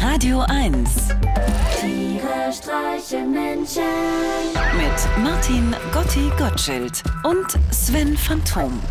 Radio 1. Tiere streichen Menschen. Mit Martin Gotti Gottschild und Sven Phantom.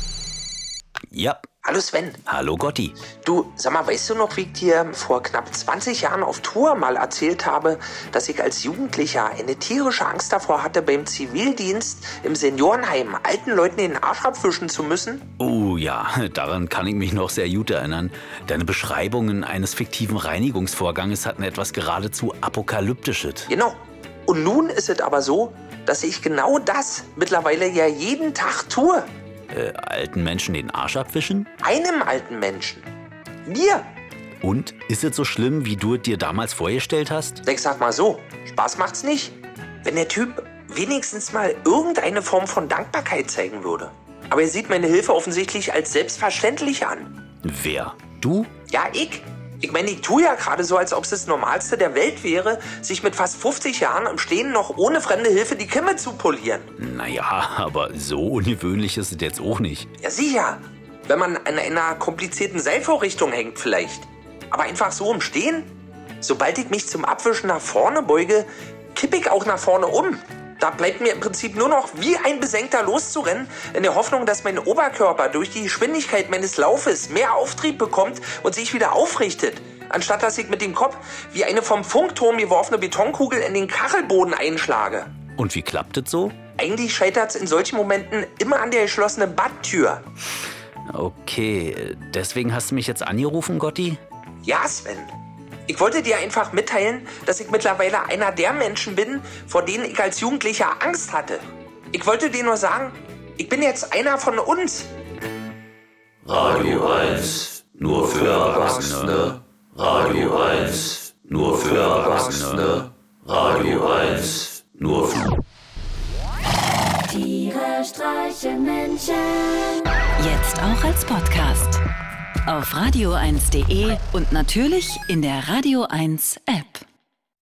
Ja. Hallo Sven. Hallo Gotti. Du, sag mal, weißt du noch, wie ich dir vor knapp 20 Jahren auf Tour mal erzählt habe, dass ich als Jugendlicher eine tierische Angst davor hatte, beim Zivildienst im Seniorenheim alten Leuten den Arsch abwischen zu müssen? Oh ja, daran kann ich mich noch sehr gut erinnern. Deine Beschreibungen eines fiktiven Reinigungsvorganges hatten etwas geradezu Apokalyptisches. Genau. Und nun ist es aber so, dass ich genau das mittlerweile ja jeden Tag tue. Alten Menschen den Arsch abwischen? Einem alten Menschen. Mir. Und? Ist es so schlimm, wie du es dir damals vorgestellt hast? Ich sag mal so, Spaß macht's nicht. Wenn der Typ wenigstens mal irgendeine Form von Dankbarkeit zeigen würde. Aber er sieht meine Hilfe offensichtlich als selbstverständlich an. Wer? Du? Ja, ich. Ich meine, ich tue ja gerade so, als ob es das Normalste der Welt wäre, sich mit fast 50 Jahren im Stehen noch ohne fremde Hilfe die Kimme zu polieren. Naja, aber so ungewöhnlich ist es jetzt auch nicht. Ja, sicher. Wenn man an einer komplizierten Seilvorrichtung hängt vielleicht. Aber einfach so im Stehen? Sobald ich mich zum Abwischen nach vorne beuge, kippe ich auch nach vorne um. Da bleibt mir im Prinzip nur noch wie ein Besenkter loszurennen, in der Hoffnung, dass mein Oberkörper durch die Geschwindigkeit meines Laufes mehr Auftrieb bekommt und sich wieder aufrichtet, anstatt dass ich mit dem Kopf wie eine vom Funkturm geworfene Betonkugel in den Kachelboden einschlage. Und wie klappt es so? Eigentlich scheitert es in solchen Momenten immer an der geschlossenen Badtür. Okay, deswegen hast du mich jetzt angerufen, Gotti? Ja, Sven. Ich wollte dir einfach mitteilen, dass ich mittlerweile einer der Menschen bin, vor denen ich als Jugendlicher Angst hatte. Ich wollte dir nur sagen, ich bin jetzt einer von uns. Radio 1, nur für Erwachsene. Radio 1, nur für Erwachsene. Radio 1, nur für... Tiere streichen Menschen. Jetzt auch als Podcast. Auf radio1.de und natürlich in der Radio 1 App.